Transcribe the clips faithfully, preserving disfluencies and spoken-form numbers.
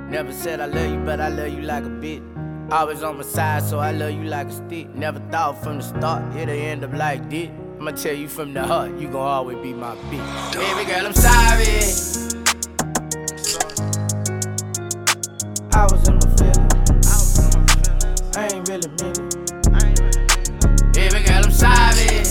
Never said I love you, but I love you like a bitch. Always on my side, so I love you like a stick. Never thought from the start, it'll end up like this. I'ma tell you from the heart, you gon' always be my bitch. Baby girl, I'm sorry. I was in my feelings. I ain't really mean it. Baby girl, I'm sorry.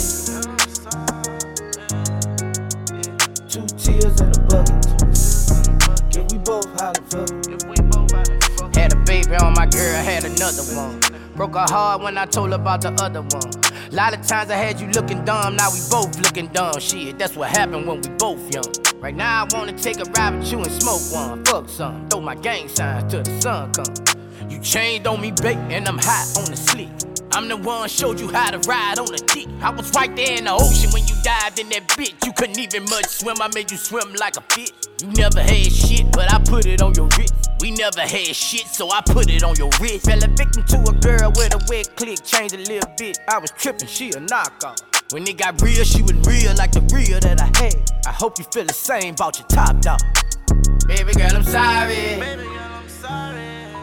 Two tears in a bucket. If we both holler fuck. Had a baby on my girl, had another one. Broke her heart when I told her about the other one. Lot of times I had you looking dumb, now we both looking dumb. Shit, that's what happened when we both young. Right now I wanna take a ride with you and smoke one. Fuck some, throw my gang signs till the sun come. You chained on me, babe, and I'm hot on the slick. I'm the one showed you how to ride on a dick. I was right there in the ocean when you dived in that bitch. You couldn't even much swim, I made you swim like a fish. You never had shit, but I put it on your wrist. We never had shit, so I put it on your wrist. Fell a victim to a girl with a wet click, changed a little bit. I was tripping, she a knockoff. When it got real, she was real like the real that I had. I hope you feel the same about your top dog. Baby girl, I'm sorry. Baby girl, I'm sorry.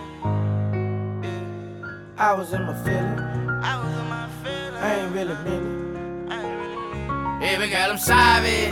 I was in my feelings. I was in my feelings. I ain't really mean it. I ain't really mean it. Baby girl, I'm sorry.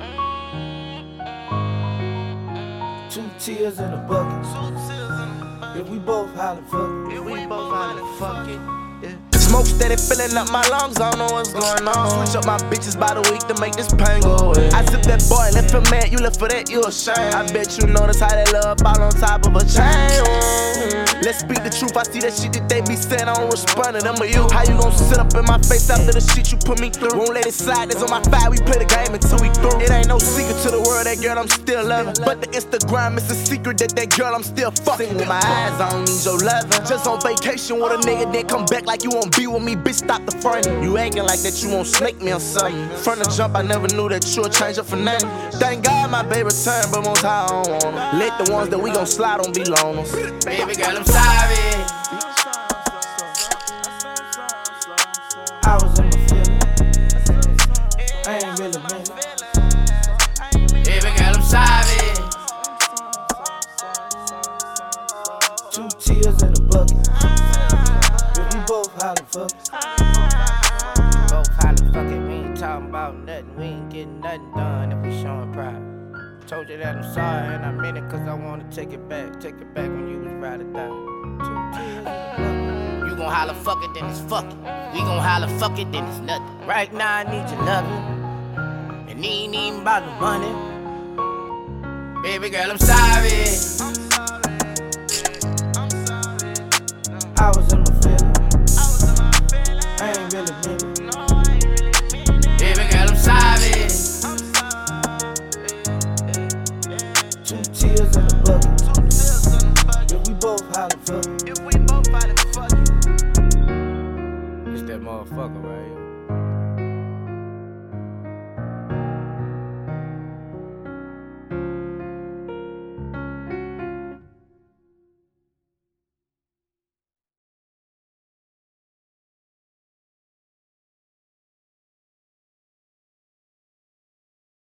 Two tears in a bucket. Two tears in a bucket. If we both holler fuck it. If we both holler fuck it. Yeah. Smoke steady filling up my lungs, I don't know what's going on. Switch up my bitches by the week to make this pain go away. I sip that boy, left for mad, you left for that, you ashamed. I bet you notice how that love ball on top of a chain. Let's speak the truth, I see that shit that they be saying, I don't respond to them or you. How you gon' sit up in my face after the shit you put me through? Won't let it slide, that's on my fire, we play the game until we through. It ain't no secret to the world, that girl I'm still loving. But the Instagram is a secret that that girl I'm still fucking. With my eyes, I don't need your loving. Just on vacation with a nigga, then come back like you won't be with me, bitch, stop the front. You acting like that you won't snake me or something. From the jump, I never knew that you would change up for nothing. Thank God my baby returned, but most high I don't want them. Let the ones that we gon' slide on be loners. Baby girl, I'm sorry. I was in my feelings. I ain't really mean it. Baby girl, I'm sorry. Two tears in a bucket. If we both holler fuck it. Both holler fuck it. We ain't talking about nothing. We ain't getting nothing done if we showing pride. Told you that I'm sorry and I meant it cause I wanna take it back. Take it back when you was ride or die. Two tears in a bucket. You gon' holler fuck it, then it's fuck it. We gon' holler fuck it, then it's nothing. Right now I need your loving. And ain't even about the money. Baby girl, I'm sorry. I was in my